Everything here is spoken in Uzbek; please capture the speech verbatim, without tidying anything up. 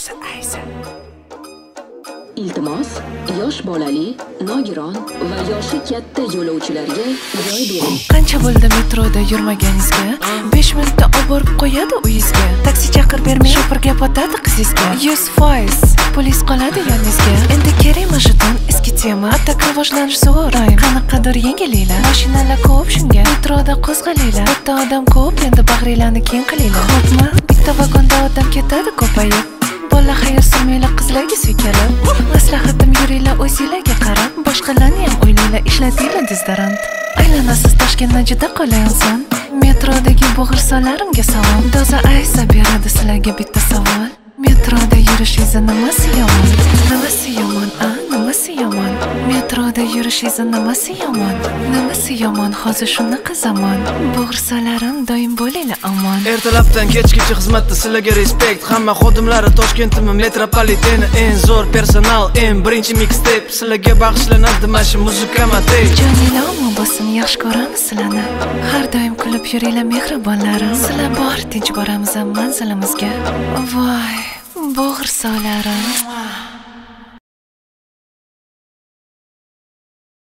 do'sa aysa. Iltimos, yosh bolali, nogiron va yoshi katta yo'lovchilarga joy bering. Qancha bo'ldi metroda yurmaganingizga? besh minutda olib borib qo'yadi uyingizga. Taksi chaqirib bermay shopirga botadi qizingizga. yuz foiz polis qoladi yoningizga. Endi kerakmi jeton? Eski tema, tak rivojlanish zo'r. Qanaqadir yengilliklar, mashinalar ko'p shunga. Metroda qo'zg'alinglar. Bitta odam ko'p, endi bag'ringlarni keng qilinglar. Xo'pmi? Bitta vagonda odam ketadi ko'payib. Bola xayr surmanglar qizlarga suykalib. Maslahatim yuringlar o'zinglarga qarab. Boshqalarni ham o'ylanglar, ishlatinglar dezodorant. Aylanasiz Toshkentda juda qulay inson. Metrodagi bo'g'irsonlarimga salom. Doza aysa beradi sizlarga bitta savol. Metroda yurishingiz nimasi yomon? Nimasi yomon? A, nimasi yomon? Metroda yurishingiz nimasi yomon? Nimasi yomon? Hozir shunaqa zamon. Bo'g'irsonlarim doim bo'linglar omon. Ertalabdan kechgacha xizmatda sizlarga respekt. Hamma xodimlari Toshkentimi metropoliteni eng zo'r personal, eng birinchi mixtape sizlarga bag'ishlanadi mana shu muzika motel. Joninglar omon bo'lsin, yaxshi ko'ramiz sizlarni. Har doim kulib yuringlar mehribonlarim. Sizlar bor tinch boramiz manzilimizga. Voy, bo'g'irsonlarim.